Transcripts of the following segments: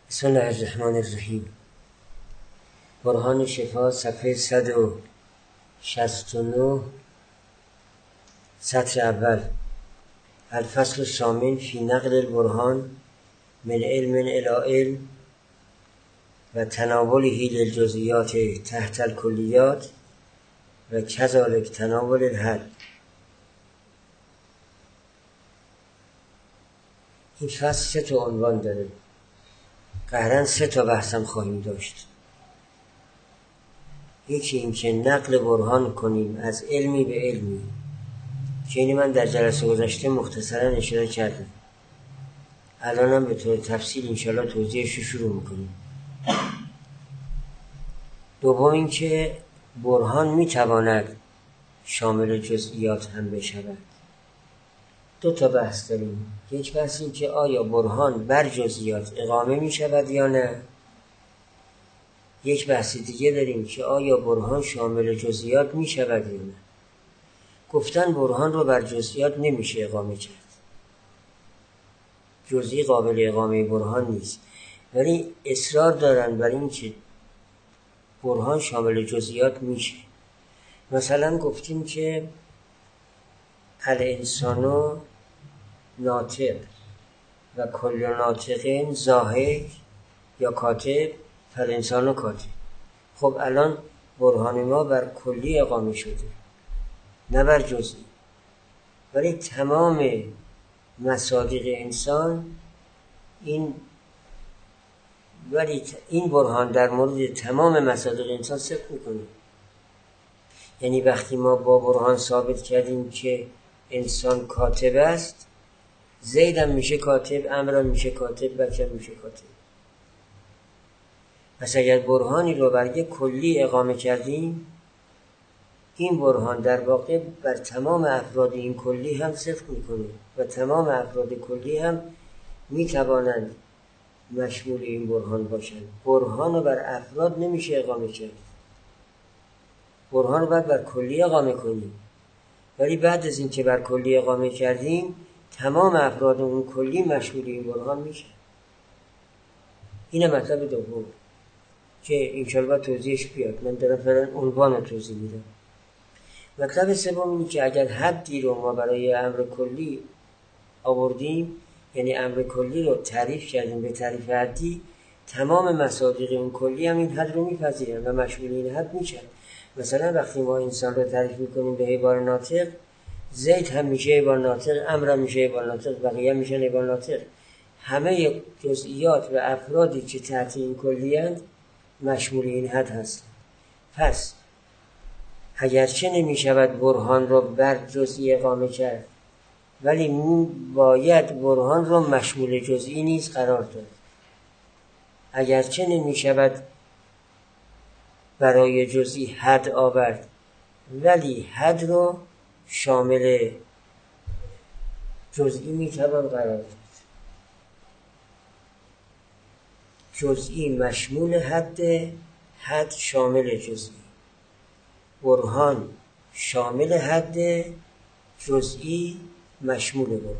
بسم الله الرحمن الرحیم. برهان شفا صفحه 169 سطر اول. الفصل الثامن فی نقل البرهان من علم الی علم و تناوله للجزئیات تحت الکلیات و کذالک تناول الحد. این فصل 3 تا عنوان داره. قهرن 3 تا بحثم خواهیم داشت. یکی این که نقل برهان کنیم از علمی به علمی که اینی من در جلسه گذشته مختصرا اشاره کردم. الانم به طور تفصیل انشاءالله توضیحش رو شروع میکنیم. دوم این که برهان میتواند شامل جزئیات هم بشود. 2 تا بحث داریم. یک بحث این که آیا برهان بر جزئیات اقامه می شود یا نه. یک بحث دیگه داریم که آیا برهان شامل جزئیات می شود یا نه. گفتن برهان رو بر جزئیات نمیشه اقامه کرد. جزئی قابل اقامه برهان نیست. ولی اصرار دارن بر این که برهان شامل جزئیات میشه. مثلا گفتیم که الانسان ناطق و کل ناطقین ظاهر یا کاتب فالانسان کاتب. خب الان برهان ما بر کلی اقامه شده نه بر جزئی. ولی تمام مصادیق انسان این برهان در مورد تمام مصادیق انسان صدق میکنه. یعنی وقتی ما با برهان ثابت کردیم که انسان کاتب است، زید هم میشه کاتب، عمرو هم میشه کاتب، بکر میشه کاتب. پس اگر برهانی رو بر یک کلی اقامه کردیم، این برهان در واقع بر تمام افراد این کلی هم صدق میکنه و تمام افراد کلی هم میتوانند مشمول این برهان باشند. برهان رو بر افراد نمیشه اقامه کرد. برهان رو باید بر کلی اقامه کنیم. ولی بعد از این که بر کلی اقامه کردیم، تمام افراد اون کلی مشمول این برهان میشه. اینه مطلب دوم که انشاءالله توضیحش بیاد. من دارم فعلا عنوان رو توضیح میدم. مطلب سوم اینه که اگر حدی رو ما برای امر کلی آوردیم، یعنی امر کلی رو تعریف کردیم به تعریف حدی، تمام مصادیق اون کلی هم این حد رو میپذیرن و مشمول این حد میشن. مثلا وقتی ما انسان رو تعریف میکنیم به حیوان ناطق، زید هم میشه حیوان ناطق، عمرو هم میشه حیوان ناطق، بقیه میشن حیوان ناطق. همه جزئیات و افرادی که تحت این کلی‌اند مشمول این حد هست. پس اگرچه نمیشود برهان رو بر جزئی اقامه کرد، ولی باید برهان رو مشمول جزئی نیز قرار داد. اگرچه نمیشود برای جزئی حد آورد، ولی حد رو شامل جزئی میتوان قرار داد. جزئی مشمول حد، حد شامل جزئی. برهان شامل حد، جزئی مشمول برهان.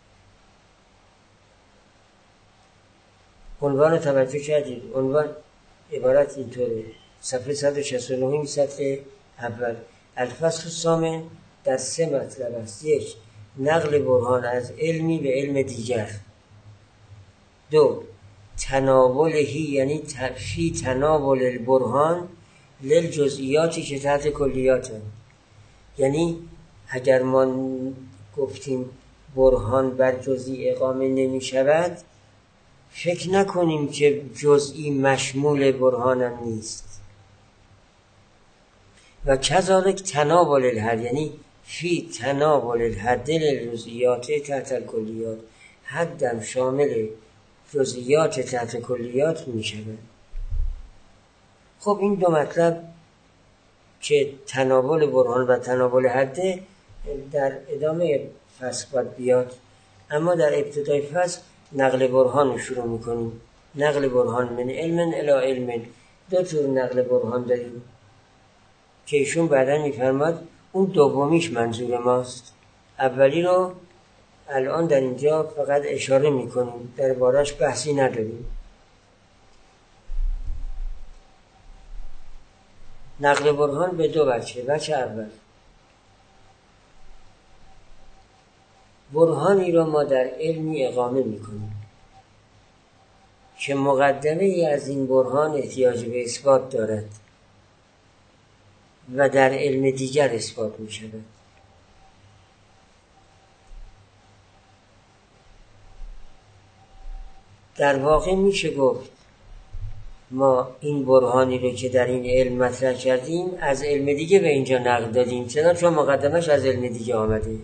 عنوان توجه کردید. عنوان عبارت اینطوره. صفحه 169 سطر اول. الفصل الثامن در 3 مطلب است. 1. نقل برهان از علمی به علم دیگر. 2. تناولهی یعنی فی تناول البرهان للجزئیاتی که تحت کلیات هم. یعنی اگر ما گفتیم برهان بر جزئی اقامه نمی شود، فکر نکنیم که جزئی مشمول برهان هم نیست. و کذالک تناول الحد یعنی فی تناول الحد للجزئیات تحت الکلیات. حدم شامل جزئیات تحت کلیات می شود. خب این 2 مطلب که تناول برهان و تناول حد در ادامه فصل باید بیاد. اما در ابتدای فصل نقل برهان رو شروع میکنیم. نقل برهان من علم الی علم. 2 طور نقل برهان داریم که ایشون بعدا میفرماد اون دومیش منظور ماست. اولی رو الان در اینجا فقط اشاره میکنیم، در بارش بحثی نداریم. نقل برهان به دو وجه. وجه اول، برهانی را ما در علمی اقامه میکنیم که مقدمه ای از این برهان احتیاج به اثبات دارد و در علم دیگر اثبات می شود. در واقع میشه گفت ما این برهانی رو که در این علم مطرح کردیم از علم دیگه به اینجا نقل دادیم، چون مقدمش از علم دیگه آمده.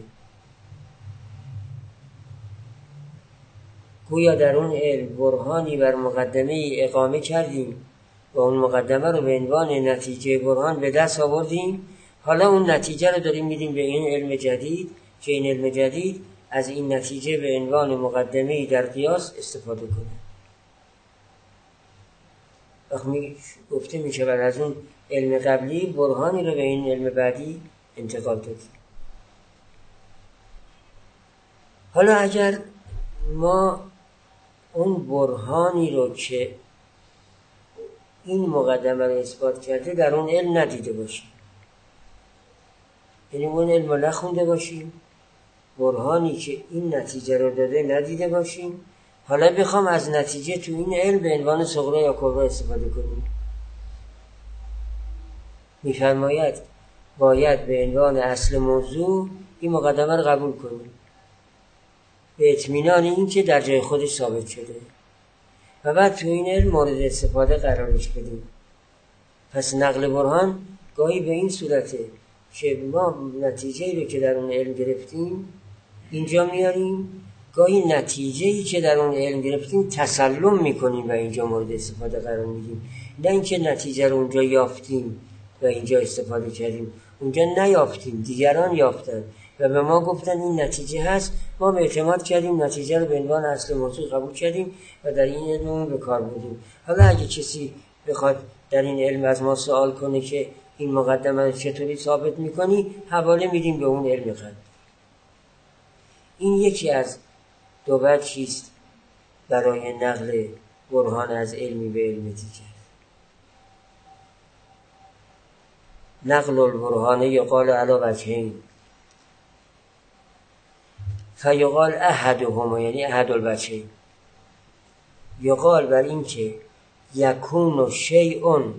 گویا در اون علم برهانی بر مقدمه ای اقامه کردیم و اون مقدمه رو به عنوان نتیجه برهان به دست آوردیم. حالا اون نتیجه رو داریم میدیم به این علم جدید که این علم جدید از این نتیجه به عنوان مقدمه ای در قیاس استفاده کنه. وقتی گفته میشه بر از اون علم قبلی برهانی رو به این علم بعدی انتقال دادیم. حالا اگر ما اون برهانی رو که این مقدمه رو اثبات کرده در اون علم ندیده باشیم، یعنی اون علم رو نخونده باشیم، برهانی که این نتیجه رو داده ندیده باشیم، حالا بخوام از نتیجه تو این علم به عنوان صغرا یا کبرا استفاده کنیم، می‌فرماید باید به عنوان اصل موضوع این مقدمه رو قبول کنیم به اطمینان این که در جای خودش ثابت شده و بعد تو این علم مورد استفاده قرارش بدیم. پس نقل برهان گاهی به این صورته که ما نتیجه‌ای رو که در اون علم گرفتیم اینجا میاریم، گاهی نتیجه‌ای که در اون علم گرفتیم تسلم میکنیم و اینجا مورد استفاده قرار میدیم، نه اینکه نتیجه رو اونجا یافتیم و اینجا استفاده کردیم. اونجا نیافتیم، دیگران یافتن و به ما گفتن این نتیجه هست، ما به اعتماد کردیم، نتیجه رو به عنوان اصل موضوع قبول کردیم و در این علم به کار بردیم. حالا اگه کسی بخواد در این علم از ما سوال کنه که این مقدمه رو چطوری ثابت میکنی، حواله میدیم به اون علم قبل. این یکی از دو وجهی است برای نقل برهان از علمی به علم دیگر. نقل البرهان یقال علی وجهین، فیقال احدهما یعنی احد الوجهین، یقال بر این که یکون شیء،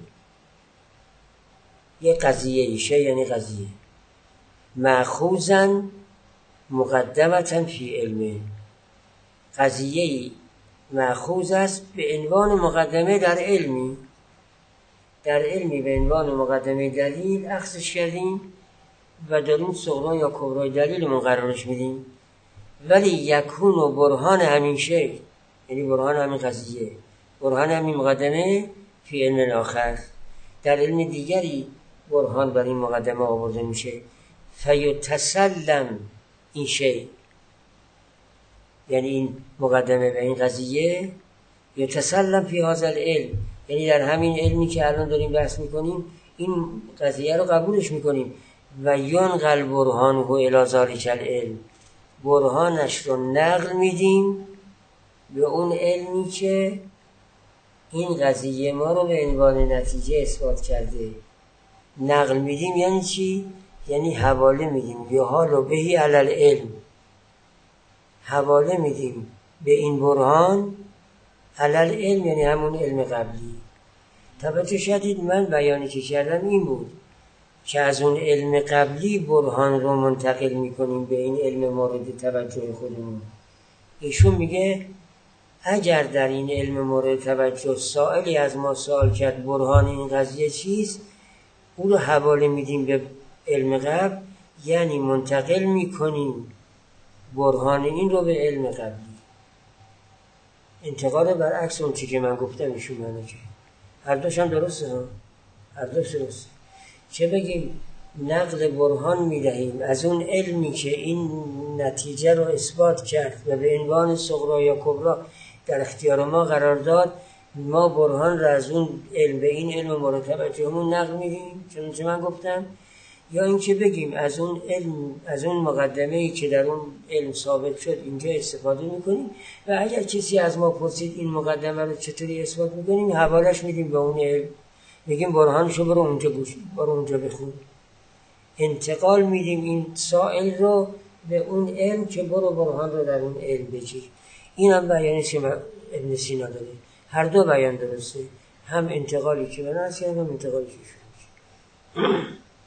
یک قضیه، شیء یعنی قضیه، مأخوذا مقدمتا فی علمه، قضیه مأخوذ است به عنوان مقدمه در علمی، در علمی به عنوان مقدمه دلیل اخذش کردیم و داریم صغرا یا کبرای دلیل مقررش میدیم، ولی یکون و برهان همین شی، یعنی برهان همین قضیه، برهان همین مقدمه فی علم آخر، در علم دیگری برهان بر این مقدمه آورده میشه. فیتسلم این شی، یعنی این مقدمه به این قضیه، یتسلم فی هذا العلم، یعنی در همین علمی که الان داریم بحث میکنیم این قضیه رو قبولش میکنیم. و ینقل برهانه الی ذلک العلم، برهانش رو نقل میدیم به اون علمی که این قضیه ما رو به عنوان نتیجه اثبات کرده. نقل میدیم یعنی چی؟ یعنی حواله میدیم به حال و بهی علی العلم، حواله میدیم به این برهان علی العلم، یعنی همون علم قبلی. توجه شدید من بیانی که کردم این بود که از اون علم قبلی برهان رو منتقل میکنیم به این علم مورد توجه خودمون. ایشون میگه اگر در این علم مورد توجه سائلی از ما سوال کرد برهان این قضیه چیست، او رو حواله میدیم به علم قبل، یعنی منتقل میکنیم برهان این رو به علم قبلی. انتقال برعکس اون چی که من گفتم ایشون منو که هر دوش هم درسته ها، هر دوش درسته. چه بگیم نقل برهان میدهیم از اون علمی که این نتیجه رو اثبات کرد و به عنوان صغرا یا کبرا در اختیار ما قرار داد، ما برهان رو از اون علم به این علم مورد توجهمون نقل میدیم چون من گفتم. یا اینکه بگیم از اون علم، از اون مقدمه‌ای که در اون علم ثابت شد اینجا استفاده میکنیم و اگر کسی از ما پرسید این مقدمه رو چطوری اثبات میکنیم، حوالش میدیم به اون علم میگیم برهانشو برو اونجا گوش، برو اونجا بخون. انتقال میدیم این سائل رو به اون علم که برو برهان رو در اون علم بگیر. این هم بیانی که ابن سینا داره. هر دو بیان درسته، هم انتقالی که به نفس هم انتقالی که شد.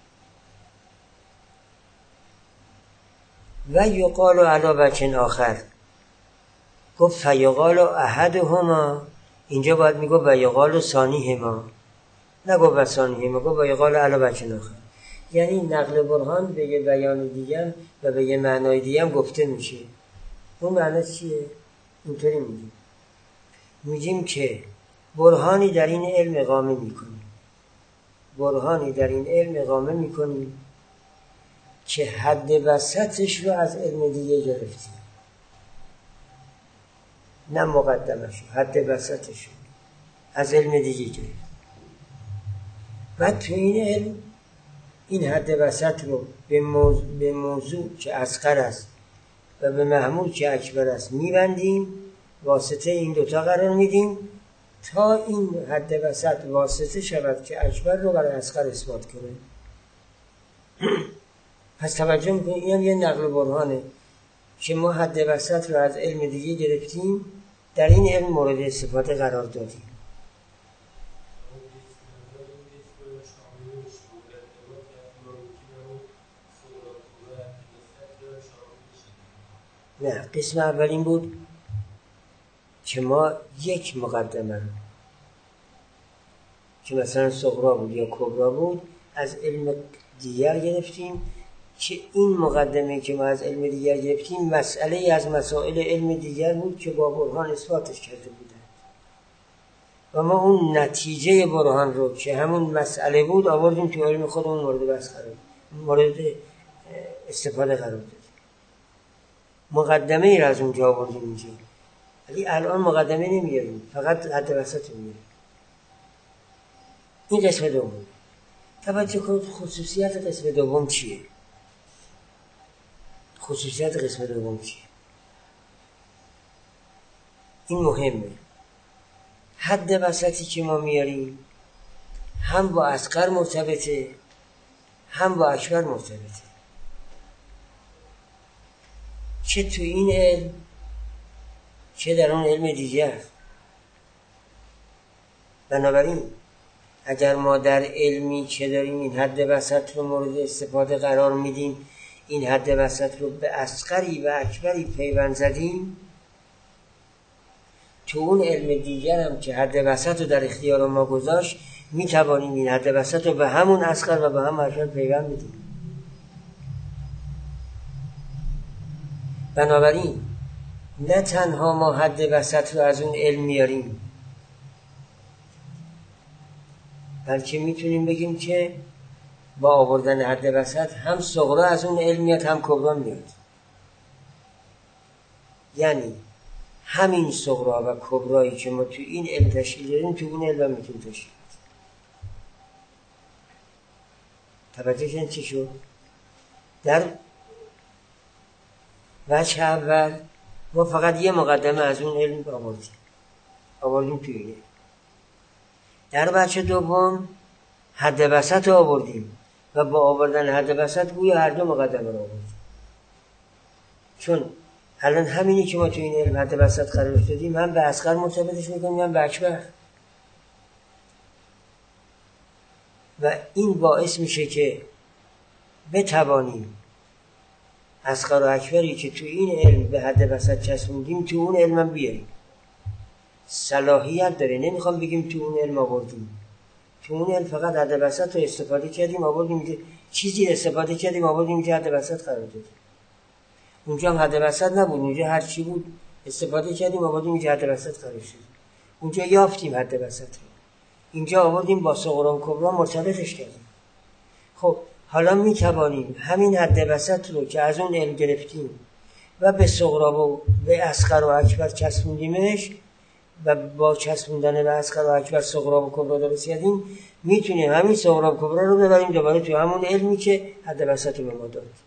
و یقال علی وجه آخر، گفت فیقال احدهما، اینجا باید میگو و یقال ثانیهما، نگو و ثانیهما، گفت و یقال علی وجه آخر، یعنی نقل برهان به یه بیان دیگه و به یه معنای دیگه هم گفته میشه. اون معنی چیه؟ اینطوری میگیم که برهانی در این علم اقامه میکنیم، برهانی در این علم اقامه میکنیم که حد وسطش رو از علم دیگه گرفتیم، نه مقدمش، حد وسطش رو از علم دیگه گرفتیم. بعد تو این علم این حد وسط رو به موضوع که اصغر است و به محمول که اکبر است میبندیم، واسطه این دوتا قرار میدیم تا این حد وسط واسطه شود که اکبر رو برای اصغر اثبات کنه. پس توجه میکنیم این هم یه نقل برهانه که ما حد وسط رو از علم دیگه گرفتیم، در این علم مورد استفاده قرار دادیم. نه، قسم اول این بود که ما یک مقدمه رو که مثلا صغرا بود یا کبرا بود از علم دیگر گرفتیم، که این مقدمه که ما از علم دیگر گرفتیم مسئله از مسائل علم دیگر بود که با برهان اثباتش کرده بودن و ما اون نتیجه برهان رو که همون مسئله بود آوردیم تو علم خودمون مورد بحث قرار، مورد استفاده قرار دادیم. مقدمه ای را از اونجا آوردیم اینجا، ولی الان مقدمه نمیاریم، فقط حد وسط میاریم. این قسم دوم. توجه کنید خصوصیت قسم دوم چیه؟ خصوصیت قسم دوم چیه؟ این مهمه. حد وسطی که ما میاریم هم با اصغر مرتبطه هم با اکبر مرتبطه، چه تو این علم چه در اون علم دیگر. بنابراین اگر ما در علمی که داریم این حد وسط رو مورد استفاده قرار میدیم، این حد وسط رو به اصغری و اکبری پیوند زدیم، تو اون علم دیگر هم که حد وسط رو در اختیار ما گذاشت میتوانیم این حد وسط رو به همون اصغر و به هم اکبر پیوند بدیم. بنابراین نه تنها ما حد وسط رو از اون علم میاریم، بلکه میتونیم بگیم که با آوردن حد وسط هم صغرا از اون علم میاد هم کبرا میاد. یعنی همین صغرا و کبرایی که ما تو این علم تشکیل داریم تو اون علم میتونیم تشکیل داریم. توجه کنید چی شد؟ در وجه اول ما فقط یه مقدمه از اون علم آوردیم توی این. در وجه دوم حد وسط رو آوردیم و با آوردن حد وسط گویا هر دو مقدمه رو آوردیم، چون الان همینی که ما توی این علم حد وسط قرار دادیم هم به اصغر مرتبطش میکنیم هم به اکبر، و این باعث میشه که بتوانیم اصغر و اکبری که توی این علم به حد وسط چسبوندیم تو اون علم هم بیاریم. صلاحیت داره، نمیخوام بگیم تو اون علم آوردیم، تو اون علم فقط حد وسط رو استفاده کردیم آوردیم، چیزی استفاده کردیم آوردیم که حد وسط قرار دادیم. اونجا هم حد وسط نبود، اونجا هر چی بود استفاده کردیم آوردیم که حد وسط قرار شد. اونجا یافتیم حد وسط رو، اینجا آوردیم با صغرا و کبرا مرتبطش کردیم. خب حالا می توانیم همین حد وسط رو که از اون علم گرفتیم و به صغرا و به اصغر و اکبر چسبوندیمش و با چسبوندن به اصغر و اکبر صغرا و کبرا درست کردیم، میتونیم همین صغرا و کبرا رو ببریم دوباره تو همون علمی که حد وسط رو به ما داد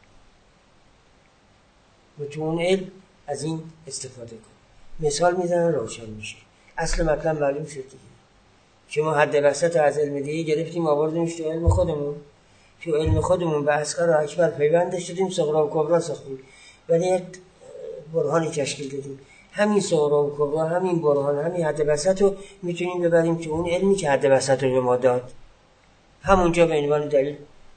و تو اون علم از این استفاده کنیم. مثال میزنن روشن میشه، اصل مطلب معلوم شد دیگه. که ما حد وسط از علم دیگه گرفتیم آوردیمش تو علم خودمون، تو علم خودمون به اصغر و اکبر پیوندش دادیم، صغری و کبری ساختیم، ولی یک برهانی تشکیل دادیم. همین صغری و کبری، همین برهان، همین حد وسط رو میتونیم ببریم تو اون علمی که حد وسط رو به ما داد، همونجا به عنوان دلیل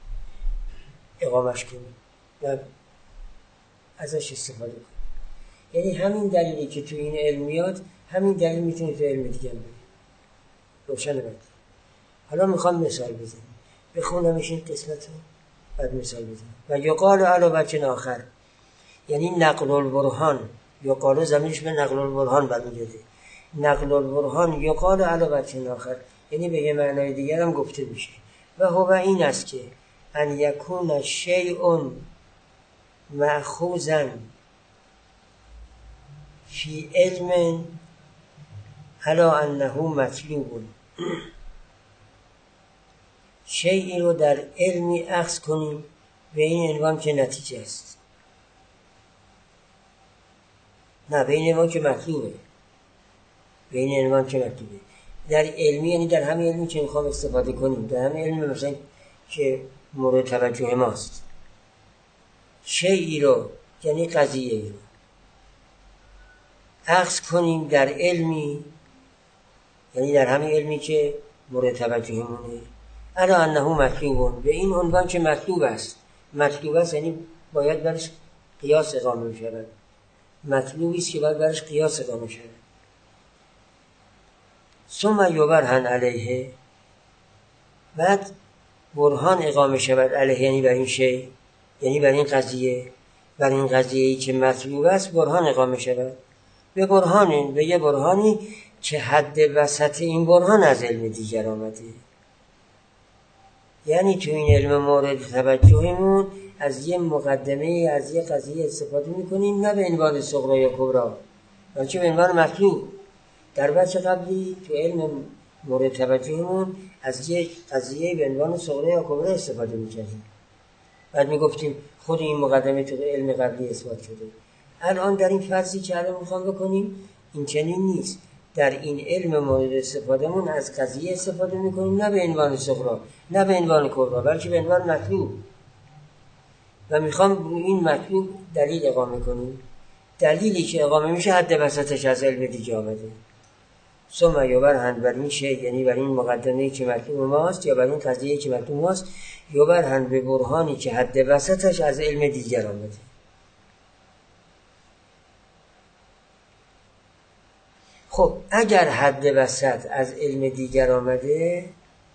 اقامش کنیم و ازش استفاده کنیم. یعنی همین دلیلی که تو این علم میاد، همین دلیل میتونه تو علم دیگه بیاد. روشن بده. حالا میخوام مثال بزنم، بخونمش این قسمت رو بعد مثال بزنم. و یقال علی وجه آخر، یعنی نقل البرهان، یقال زمینش به نقل البرهان برمیگرده. نقل البرهان یقال علی وجه آخر، یعنی به یه معنای دیگر هم گفته میشه. و هو این است که ان یکون شیء مأخوذا فی علم علا انه مطلوب، شیئی رو در علمی اخذ کنیم به این عنوان که نتیجه است، نه به این عنوان که مطلوبه، به این عنوان که مطلوبه در علمی، یعنی در همین علمی که میخوام استفاده کنیم، در همین علمی مثلا که مورد توجه ماست، شیئی رو یعنی قضیه رو اخذ کنیم در علمی، یعنی در همین علمی که مورد توجهمونه، الا انه مطلوب، به این عنوان که مطلوب است. مطلوب است یعنی باید برش قیاس اقامه می شود، مطلوبی است که باید برش قیاس اقامه شود. ثم یبرهن علیه، بعد برهان اقامه شود علیه، یعنی بر این شی، یعنی بر این قضیه، بر این قضیه‌ای که مطلوب است برهان اقامه شود. به برهانی، به یه برهانی که حد وسط این برهان از علم دیگر آمده. یعنی تو این علم مورد توجهمون از یه مقدمه، از یه قضیه استفاده میکنیم، نه به عنوان صغری یا کبری، بلکه به عنوان مطلوب. در بحث قبلی تو علم مورد توجهمون از یه قضیه به عنوان صغری یا کبری استفاده میکردیم، بعد میگفتیم خود این مقدمه تو علم قبلی اثبات شده. الان در این فرضی که الان میخوام بکنیم این چنین نیست. در این علم مورد استفادهمون از قضیه استفاده میکنیم، نه به عنوان صغری، نه به عنوان کبری، بلکه به عنوان مطلوب، و میخوام روی این مطلوب دلیل اقامه کنیم. دلیلی که اقامه میشه حد وسطش از علم دیگه آمده. ثم یبرهن بر این شی، یعنی بر این مقدمه‌ای که مطلوب ماست یا بر این قضیه‌ای که مطلوب ماست، یبرهن به برهانی که حد وسطش از علم دیگر آمده. خب اگر حد وسط از علم دیگر آمده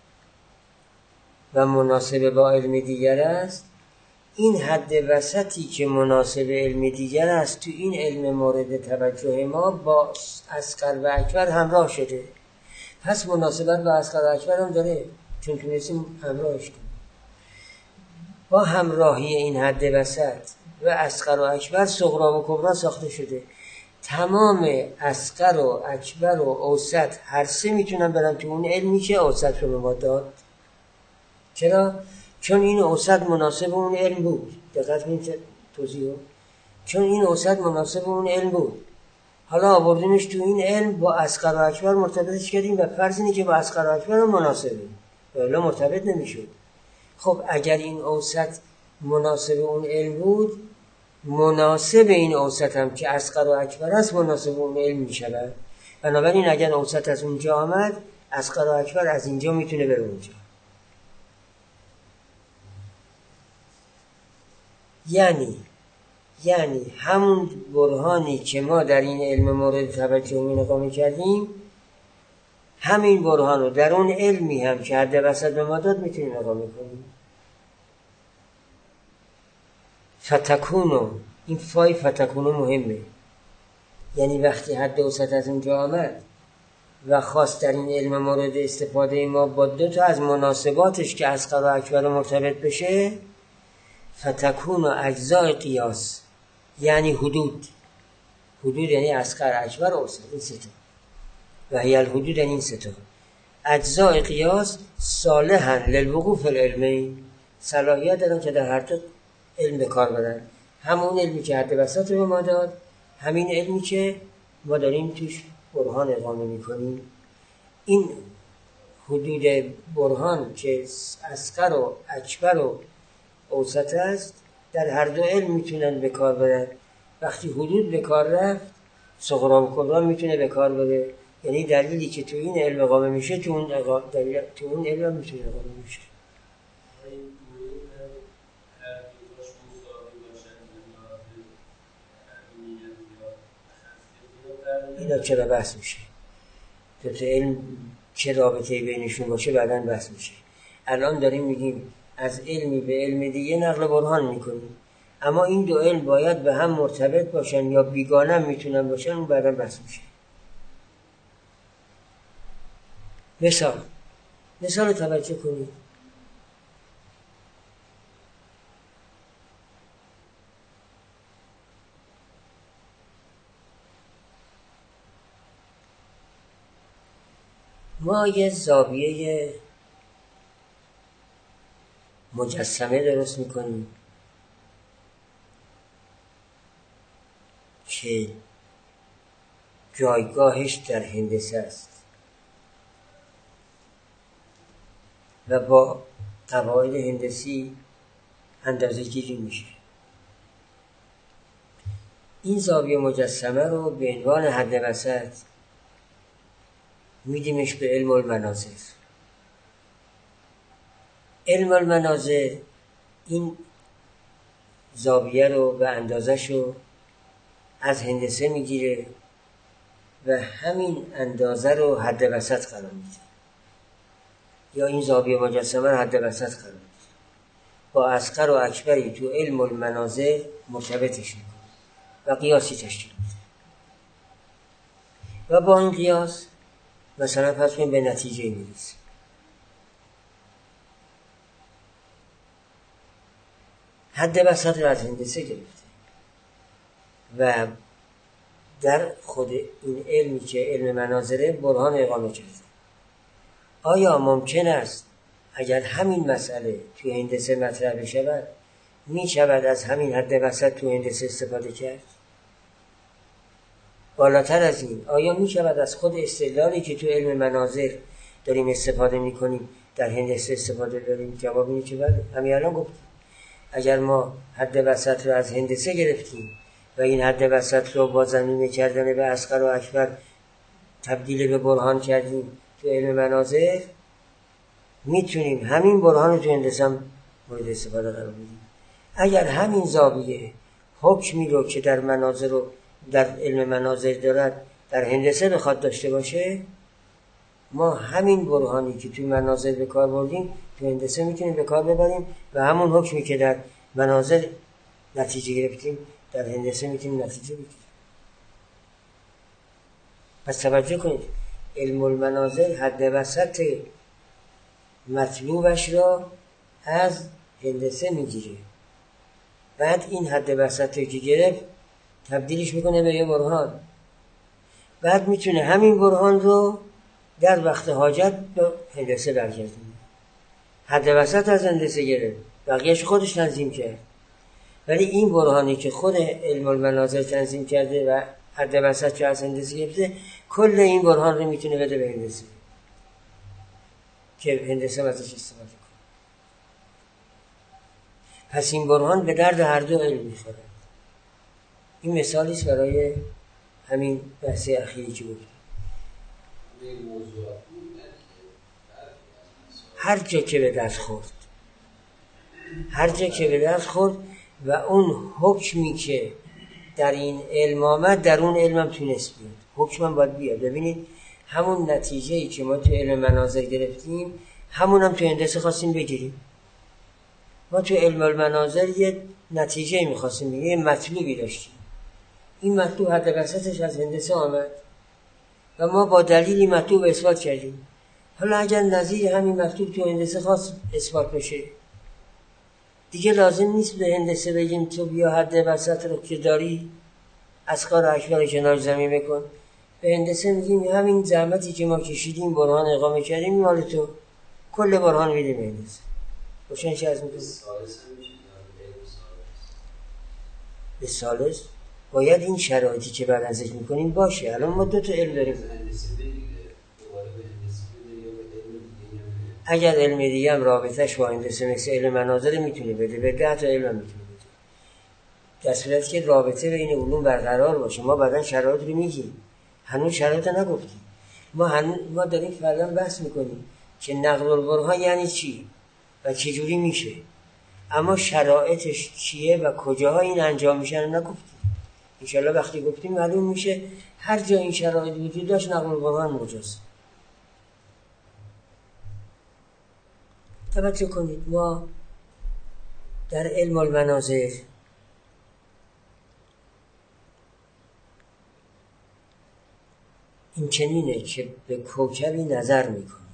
و مناسب با علم دیگر است، این حد وسطی که مناسب علم دیگر است تو این علم مورد توجه ما با اصغر و اکبر همراه شده، پس مناسبت با اصغر و اکبر هم داره، چون تونستیم همراهش کنیم. با همراهی این حد وسط و اصغر و اکبر صغری و کبری ساخته شده. تمام اصغر و اکبر و اوسط هر سه میتونن برن تو اون علمی که اوسط رو به ما داد. چرا؟ چون این اوسط مناسب اون علم بود. دقت کنید توضیحو. چون این اوسط مناسب اون علم بود، حالا آوردیمش تو این علم، با اصغر و اکبر مرتبطش کردیم و فرض اینه که با اصغر و اکبر هم مناسبه، ولی مرتبط نمیشد. خب اگر این اوسط مناسب اون علم بود، مناسب این اوسط هم که اصغر و اکبر است مناسب اون علم می شود. بنابراین اگر اوسط از اونجا آمد، اصغر و اکبر از اینجا میتونه بره اونجا. یعنی همون برهانی که ما در این علم مورد توجه اقامه کردیم، همین برهان رو در اون علمی هم که حد وسط به ما داد میتونیم اقامه کنیم. فتکونو، این فای فتکونو مهمه، یعنی وقتی حد اوسط از اونجا آمد و خواست در این علم مورد استفاده ما با دو تا از مناسباتش که اصغر و اکبر مرتبط بشه، فتکونو اجزای قیاس، یعنی حدود یعنی اصغر اکبر اوسط، این سه تا، و هی الحدود یعنی این سه تا اجزای قیاس صالحا للوقوع فی العلمین، صلاحیت دارن که در هر تا علم به کار برن. همون علمی که حد وسط رو ما داد، همین علمی که ما داریم توش برهان اقامه میکنیم. این حدود برهان که اصغر و اکبر و اوسط است در هر دو علم میتونن به کار برن. وقتی حدود به کار رفت صغرا و کبرا میتونه به کار بره. یعنی دلیلی که تو این علم اقامه میشه تو اون علم میتونه اقامه میشه. اینا چرا بحث میشه؟ تو علم چه رابطه‌ای بینشون باشه بعداً بحث میشه. الان داریم میگیم از علمی به علم دیگه نقل برهان میکنیم، اما این دو علم باید به هم مرتبط باشن یا بیگانه میتونن باشن، اون بعداً بحث میشه. مثال توجه کنید. ما یه زاویه مجسمه درست میکنیم که جایگاهش در هندسه است و با قواعد هندسی اندازه گیری میشه. این زاویه مجسمه رو به عنوان حد وسط میدیمش به علم المناظر. علم المناظر این زاویه رو و اندازش رو از هندسه میگیره و همین اندازه رو حد وسط قرار میده، یا این زاویه مجسمه رو حد وسط قرار میده. با اصغر و اکبری تو علم المناظر مرتبطش میکنه و قیاسی تشکیل میده و با این قیاس مثلا پس به نتیجه میرسه. حد وسط رو از هندسه گرفته و در خود این علمی که علم مناظره برهان اقامه کرده. آیا ممکن است اگر همین مسئله تو هندسه مطرح بشود می شود از همین حد وسط تو هندسه استفاده کرد؟ بالاتر از این آیا می شود از خود استدلالی که تو علم مناظر داریم استفاده می کنیم در هندسه استفاده داریم؟ جواب اینه که بله. همین الان گفتیم اگر ما حد وسط رو از هندسه گرفتیم و این حد وسط رو با ضمیمه کردن به اصغر و اکبر تبدیل به برهان کردیم تو علم مناظر، میتونیم همین برهان رو تو هندسه هم مورد استفاده قرار بدیم. اگر همین زاویه حکمی رو که در مناظر رو در علم مناظر دارد در هندسه بخواد داشته باشه، ما همین برهانی که توی مناظر به کار بردیم تو هندسه میتونیم به کار ببریم و همون حکمی که در مناظر نتیجه گرفتیم در هندسه میتونیم نتیجه بگیریم. پس توجه کنید، علم المناظر حد وسط مطلوبش را از هندسه میگیره، بعد این حد وسط که گرفت تبدیلش میکنه به یه برهان، بعد میتونه همین برهان رو در وقت حاجت به هندسه برگردونه. حد وسط از هندسه گرفت، بقیهش خودش تنظیم کرد، ولی این برهانی که خود علم المناظر تنظیم کرده و حد وسط که از هندسه گرفته، کل این برهان رو میتونه بده به هندسه که هندسه ازش استفاده کنه. پس این برهان به درد هر دو علم میخوره. این مثالیست برای همین بحث اخیری که بود. هر جا که به دست خورد و اون حکمی که در این علم آمد در اون علم هم تونست بیاد، حکم هم باید بیاد. ببینید همون نتیجه‌ای که ما تو علم مناظر گرفتیم همون هم تو هندسه خواستیم بگیریم. ما تو علم المناظر یه نتیجه‌ای می‌خواستیم بگیریم، یه مطلوبی داشتیم، این مطلوب حد وسطش از هندسه آمد و ما با دلیلی مطلوب اثبات کردیم. حالا اگر نظیر همین مطلوب تو هندسه خواست اثبات بشه، دیگه لازم نیست به هندسه بگیم تو بیا حد وسط رو که داری اصغر و اکبر کنار زمین بکن. به هندسه میگیم همین زحمتی که ما کشیدیم برهان اقامه کردیم مال تو، کل برهان میدیم هندسه. روشن چه از میکنیم؟ به ثالث باید این شرایطی که بعد ذکر میکنیم باشه. الان ما دو تا علم داریم. اگر علم دیگه هم رابطهش با هندسه مثل علم مناظر میتونه بده 10 تا علم میتونه بده، در صورتی که رابطه بین علوم برقرار باشه. ما بعدن شرایط رو میگیم، هنوز شرایط نگفتیم. ما داریم فعلا بحث میکنیم که نقل البرهان یعنی چی و چجوری میشه، اما شرایطش چیه و کجاها این انجام میشن نگفتیم. انشالله وقتی گفتیم معلوم میشه هر جا این شرایط وجود داشت نقل البرهان مجاز. توجه کنید، ما در علم المناظر این چنینه که به کوکبی نظر میکنیم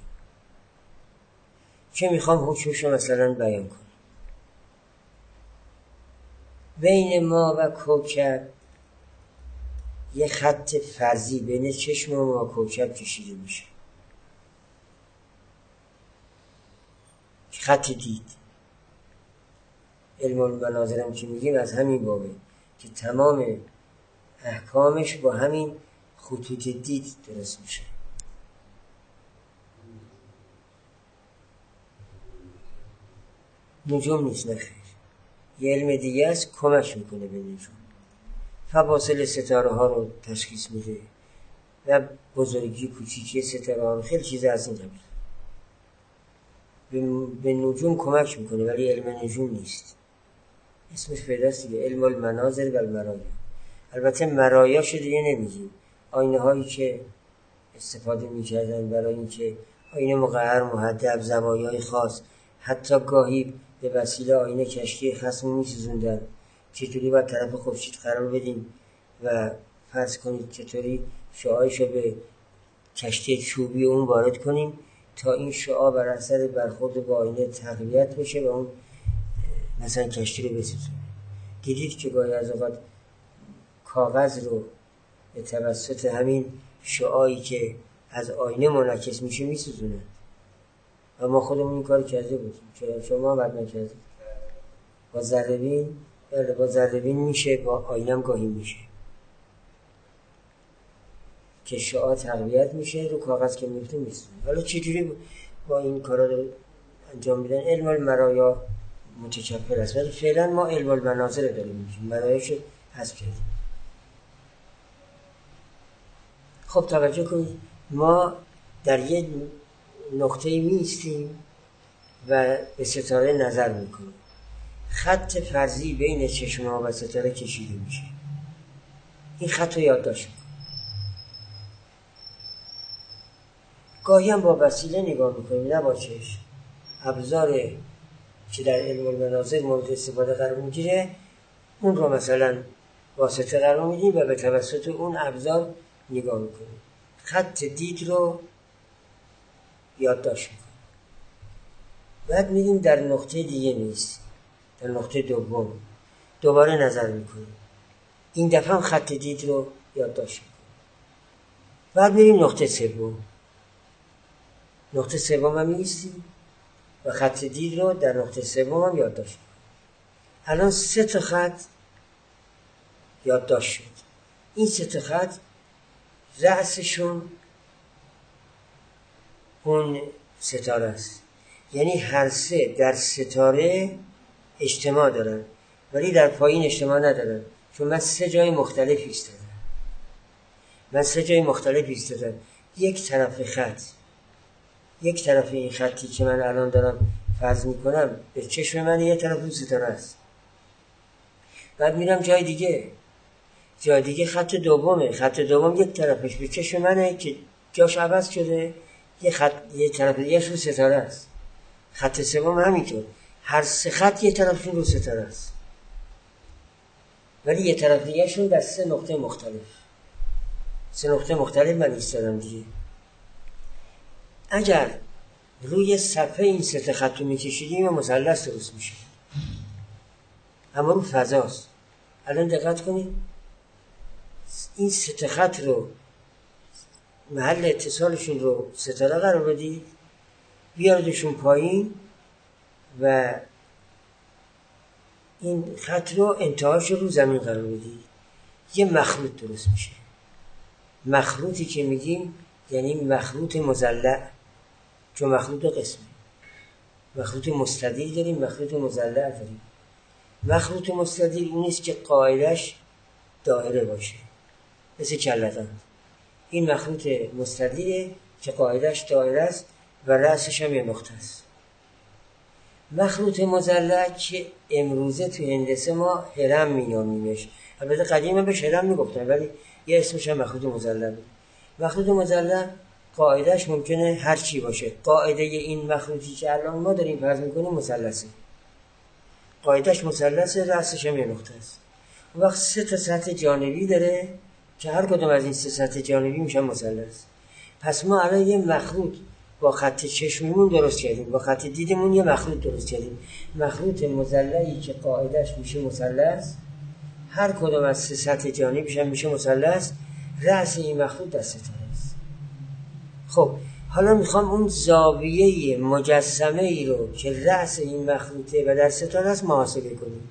که میخوام حکمش رو مثلا بیان کنم. بین ما و کوکب یه خط فرضی بین چشم ما و کوکب کشیده میشه، خط دید. علم المناظر هم که میگیم از همین بابه که تمام احکامش با همین خطوط دید درست میشه. نجوم نیست، نخیر، یه علم دیگه است کمک میکنه به نجوم، فواصل ستاره ها رو تشخیص میده و بزرگی کوچیکی ستاره ها رو، خیلی چیز از این قبیل به نجوم کمک میکنه، ولی علم نجوم نیست. اسمش پیداست دیگه، علم المناظر و المرایا. البته مرایاشو دیگه نمیگیم، آینه هایی که استفاده میکردن برای اینکه آینه مقعر، محدب، زوایای خاص، حتی گاهی به وسیله آینه کشتی خصم میسوزوندن. چطوری باید طرف خورشید قرار بدیم و فرض کنید چطوری شعاعشو به کشتی چوبی اون وارد کنیم تا این شعاع بر اثر برخورد با آینه تقویت بشه و اون مثلا کشتی رو بسوزونه. دیدید که گاهی از اوقات کاغذ رو به توسط همین شعاعی که از آینه منعکس میشه میسوزونه و ما خودمون این کار کرده بودیم. چرا شما بعد نکردید؟ با ذره‌بین، بله با ذره‌بین میشه، با آینه هم گاهی میشه که شعاع تقویت میشه، رو کاغذ که میفته میسوزونه. حالا چجوری با این کارا رو انجام میدن؟ علم المرایا متکفل است، ولی فعلا ما علم المناظر داریم میگیم، مرایاش حذف کردیم. خب توجه کنید، ما در یک نقطه میستیم و به ستاره نظر میکنیم، خط فرضی بین چشم ما و ستاره کشیده میشه. این خط رو یادداشت میکنیم. گاهی هم با وسیله نگاه میکنیم، نه با چشم. ابزار که در علم المناظر مورد استفاده قرار میگیره اون رو مثلا واسطه قرار میدیم و به توسط اون ابزار نگاه میکنیم. خط دید رو یادداشت میکنیم. بعد میریم در نقطه دیگه نیست، در نقطه دوم دوباره نظر میکنیم. این دفعه خط دید رو یادداشت میکنیم. بعد میریم نقطه سوم. نقطه سوم هم میستیم و خط دید رو در نقطه سوم هم یادداشت میکنیم. الان 3 تا خط یادداشت شد. این 3 تا خط رأسشون اون ستاره است، یعنی هر 3 در ستاره اجتماع دارن ولی در پایین اجتماع ندارن، چون من 3 جای مختلف ایستادم. یک طرف این خطی که من الان دارم فرض میکنم به چشم من، یه طرف اون ستاره است. بعد میرم جای دیگه خط دومه. خط دوم یک طرفش به چشم منه که جاش عوض شده، یه طرف دیگه رو ستاره است. خط سوم همینطور، هر 3 خط یه طرفشون رو ستاره است ولی یه طرف دیگه شون در 3 نقطه مختلف من ایستادم دیگه. اگر روی صفحه این 3 خط رو میکشیدیم مثلث درست میشه، اما رو فضاست. الان دقت کنید، این 3 خط رو محل اتصالشون رو ستاره قرار بدید، بیاردشون پایین و این خط رو انتهاش رو زمین قرار بدید، یه مخروط درست میشه. مخروطی که میگیم یعنی مخروط مضلع، چون مخروط 2 قسمه، مخروط مستدیر داریم، مخروط مضلع داریم. مخروط مستدیر اون است که قاعدش دایره باشه، مثل کلتان. این مخروط مستدیره که قاعدش دایره است و رأسش هم یه نقطه است. مخروط مضلع که امروزه تو هندسه ما هرم مینامیمش، البته قدیما بهش هرم میگفتن ولی یه اسمش هم مخروط مضلع بود. مخروط مضلع قاعدش ممکنه هر چی باشه. قاعده این مخروطی که الان ما داریم فرض میکنیم مثلثه، قاعدش مثلثه، رأسش هم یه نقطه است. اون وقت 3 تا سطح جانبی داره که هر کدوم از این 3 سطح جانبی میشن مثلث. پس ما الان یه مخروط با خط چشمیمون درست کردیم، با خط دیدمون یه مخروط درست کردیم، مخروط مضلعی که قاعدش میشه مثلث، هر کدوم از 3 سطح جانبیش هم میشه مثلث، رأس این مخروط در ستاره است. خب حالا میخوام اون زاویه مجسمه ای رو که رأس این مخروطه و در ستاره است محاسبه کنیم.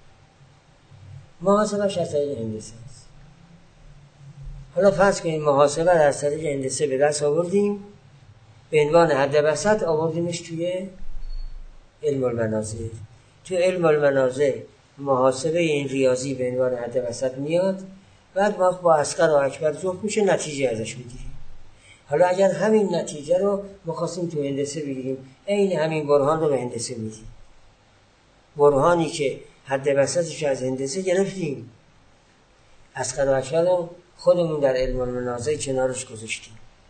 محاسبهش از طریق هندسه است. حالا فرض کنیم محاسبه در طریق هندسه به دست آوردیم، به عنوان حد وسط آوردیمش توی علم المناظر. توی علم المناظر محاسبه این ریاضی به عنوان حد وسط میاد، بعد ما با اصغر و اکبر جفت میشه، نتیجه ازش میگیریم. حالا اگر همین نتیجه رو مخواستیم تو هندسه بگیریم، عین همین برهان رو به هندسه میدیم. برهانی که حد وسطش از هندسه گرفتیم، اصغر و اکبر رو خودمون در علم المناظر کنارش گذاشتیم.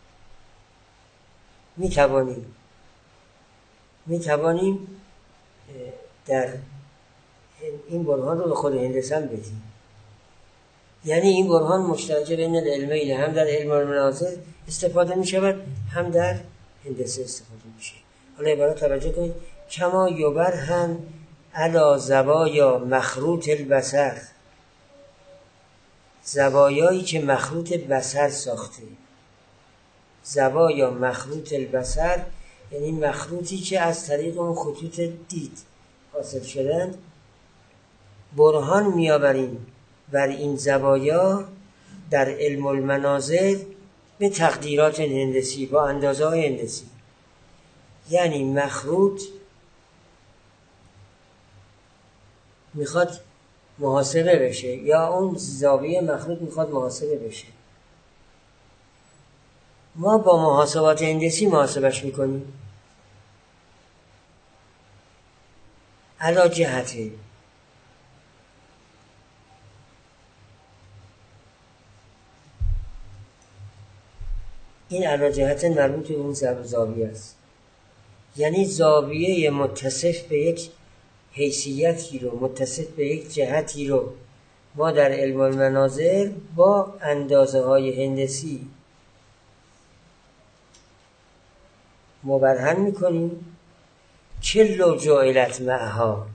میتوانیم در این برهان رو به خود هندسه هم بدیم. یعنی این برهان مشترک بین العلمین، هم در علم المناظر استفاده می شود، هم در هندسه استفاده میشه. حالا عبارت توجه کنید: کما یبرهن علی زوایا مخروط البصر، زوایایی که مخروط بصر ساخته. زوایا مخروط البصر یعنی مخروطی که از طریق اون خطوط دید حاصل شدند. برهان میآوریم بر این زوایا در علم المناظر به تقدیرات هندسی، با اندازه های هندسی. یعنی مخروط میخواد محاسبه بشه یا اون زاویه مخروط میخواد محاسبه بشه، ما با محاسبات هندسی محاسبش میکنیم. علا جهته این علا جهت مربوط به اون زاویه است، یعنی زاویه متصف به یک حیثیتی رو، متصف به یک جهتی رو ما در علم المناظر با اندازه های هندسی مبرهن میکنیم. کل جعلت معها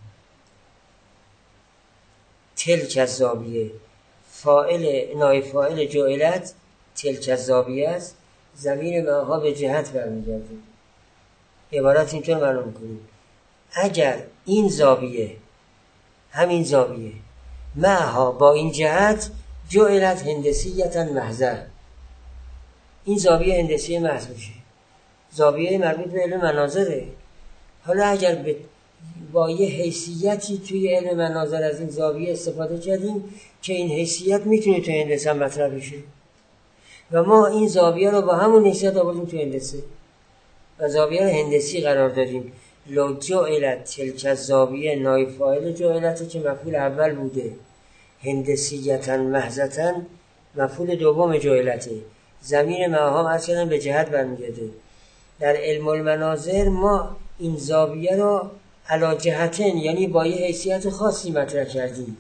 تلک الزاویه، فاعل نایب فاعل جعلت تلک الزاویه است، ضمیر معها به جهت برمیگرده. عبارت اینطور معلوم میکنیم: اگر این زاویه، همین زاویه، معها با این جهت، جعلت هندسیتا محضه، این زاویه هندسی محض میشه، زاویه مربوط به علم مناظره. حالا اگر با یه حیثیتی توی علم مناظر از این زاویه استفاده کردیم که این حیثیت میتونه توی هندسه مطرح بشه و ما این زاویه رو با همون حیثیت آوردیم توی هندسه و زاویه رو هندسی قرار دادیم. لو جعلت تلک الزاویه نایب فاعل جعلت که مفعول اول بوده، هندسیتا محضتا مفعول دوم جعلته، ضمیر معها اصلا به جهت برمیگرده. در علم المناظر ما این زاویه رو علا جهتن یعنی با یه حیثیت خاصی مطرح کردیم،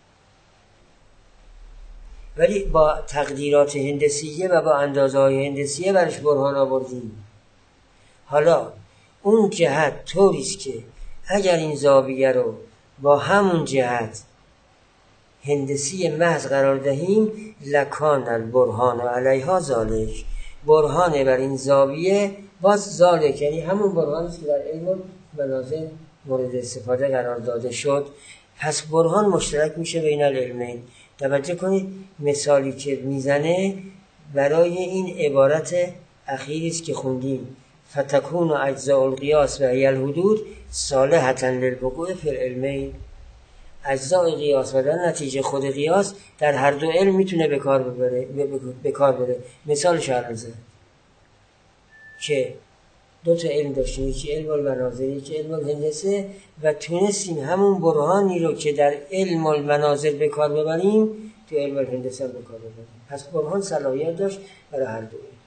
ولی با تقدیرات هندسیه و با اندازه های هندسیه برش برهان آوردیم. حالا اون جهت طوریست که اگر این زاویه رو با همون جهت هندسی محض قرار دهیم، لکان البرهان علیها ذالک، برهان بر این زاویه باز ذالک یعنی همون برهانیست که در علم مناظر مورد استفاده قرار داده شد. پس برهان مشترک میشه بین العلمین. توجه کنید مثالی که میزنه برای این عبارت اخیریست که خوندیم: فتکون اجزاء القیاس و هی الحدود صالحة للوقوع فی العلمین. اجزاء قیاس و در نتیجه خود قیاس در هر دو علم میتونه به کار بره. مثالش عرضه که دو تا علم داشتیم، یکی علم المناظر یکی علم الهندسه، و تونستیم همون برهانی رو که در علم المناظر به کار ببریم تو علم الهندسه به کار ببریم. پس برهان صلاحیت داشت برای هر دو علم.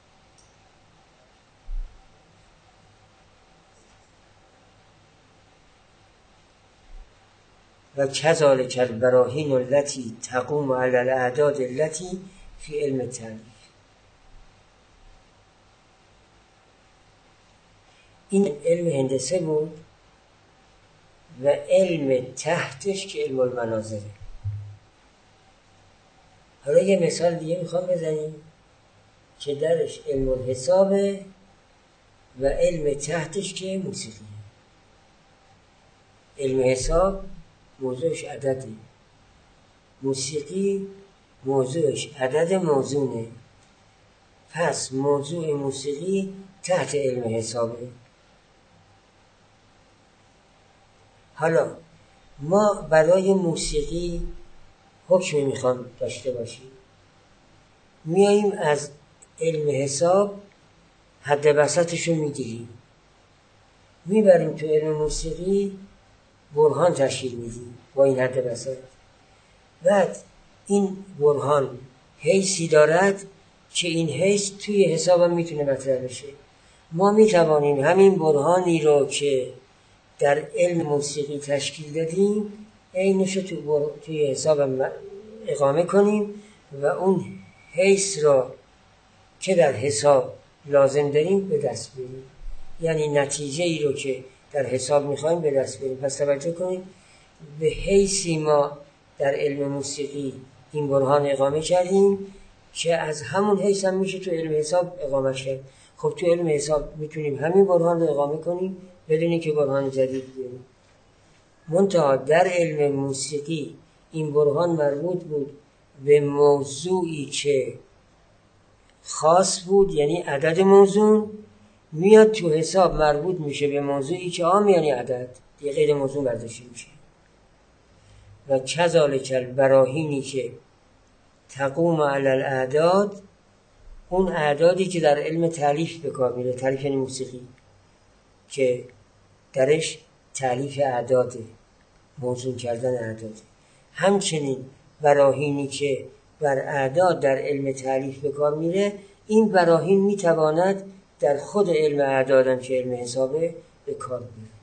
و کذالک البراهین التي تقوم علی الاعداد التي فی علم التعلیف. این علم هندسه بود و علم تحتش که علم المناظره. حالا یه مثال دیگه میخوام بزنیم که درش علم الحسابه و علم تحتش که موسیقیه. علم حساب موضوعش عدده، موسیقی موضوعش عدد موزونه. پس موضوع موسیقی تحت علم حسابه. حالا ما برای موسیقی حکمی میخوام داشته باشیم، میاییم از علم حساب حد وسطشو میگیریم، میبریم تو علم موسیقی، برهان تشکیل میدیم با این حد وسط. بعد این برهان حیثی دارد که این حیث توی حسابم میتونه مطرح بشه. ما میتوانیم همین برهانی رو که در علم موسیقی تشکیل دادیم عینش رو توی حسابم اقامه کنیم و اون حیث را که در حساب لازم داریم به دست بریم. یعنی نتیجه ای رو که در حساب میخوایم به دست بریم. پس توجه کنید، به حیثی ما در علم موسیقی این برهان اقامه کردیم که از همون حیث هم میشه تو علم حساب اقامه کرد. خب تو علم حساب میتونیم همین برهان رو اقامه کنیم بدونی که برهان جدید بیاریم. منتها در علم موسیقی این برهان مربوط بود به موضوعی که خاص بود، یعنی عدد موزون، میاد تو حساب مربوط میشه به موضوعی که عام یعنی عدد، دیگه غیر موزون برداشته میشه. و کذالک البراهینی که تقوم علی الاعداد، اون اعدادی که در علم تالیف به کار میره، تالیف یعنی موسیقی، که درش تالیف اعداده، موزون کردن اعداده. همچنین براهینی که بر اعداد در علم تالیف به کار میره، این براهین میتواند در خود علم اعدادم که علم حسابه به کار میره.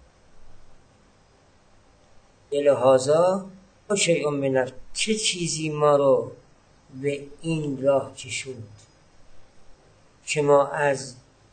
الهازا شیء من چه چیزی ما رو به این راه کشوند که ما از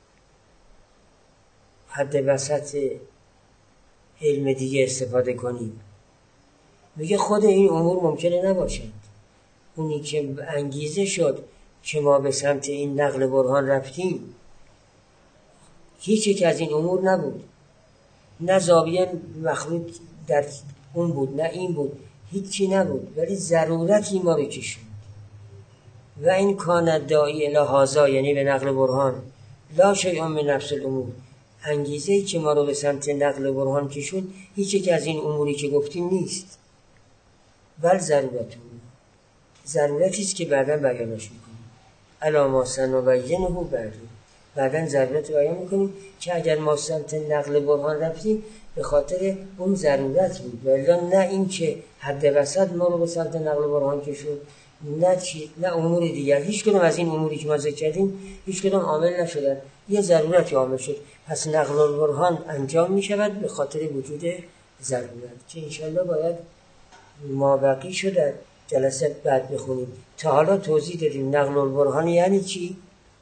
حد وسط علم دیگه استفاده کنیم. میگه خود این امور ممکنه نباشد. اونی که انگیزه شد که ما به سمت این نقل برهان رفتیم هیچ یک از این امور نبود. نه زاویه مخلوط در اون بود، نه این بود، هیچی نبود، ولی ضرورتی ما رو کشوند. و این کان داعی الی هذا، یعنی به نقل برهان، لا شیء من نفس الامور، انگیزه‌ای که ما رو به سمت نقل برهان کشوند هیچ یک از این اموری که گفتیم نیست، بل ضرورتی است که بعداً بیانش میکنیم. الا ما سنبینه بعداً ضرورت بیان میکنیم که اگر ما سمت نقل برهان رفتیم به خاطر اون ضرورت بود، ولی نه این که حد وسط ما رو به سمت نقل برهان کشوند، نه امور دیگر. هیچ کدوم از این اموری که ما ذکر کردیم هیچ کدوم عامل نشدن، یه ضرورتی عامل شد. پس نقل برهان انجام می شود به خاطر وجود ضرورت، که انشالله باید ما بقی شده جلسه بعد بخونیم. تا حالا توضیح دادیم نقل برهان یعنی چی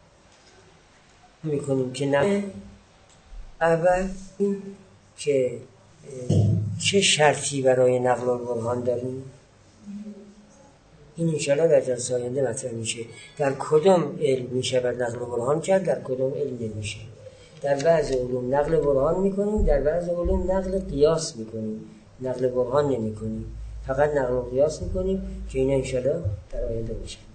میکنیم که نه اول که چه شرطی برای نقل برهان داریم. این انشاءالله در جلسه آینده مطرح میشه. در کدام علم میشود نقل برهان کرد، در کدام علم نمیشه. در بعض علوم نقل برهان میکنیم، در بعض علوم نقل قیاس میکنیم، نقل برهان نمیکنیم، فقط نقل قیاس میکنیم که اینا انشاءالله در آینده میشه.